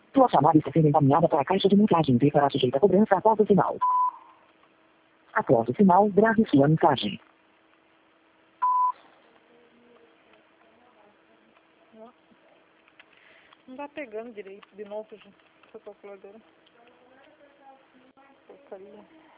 Sua chamada está sendo encaminhada para a caixa de mensagem e será sujeita a cobrança após o sinal. Após o sinal, grave sua mensagem. Não tá pegando direito de novo, gente, essa calculadora. Porcaria.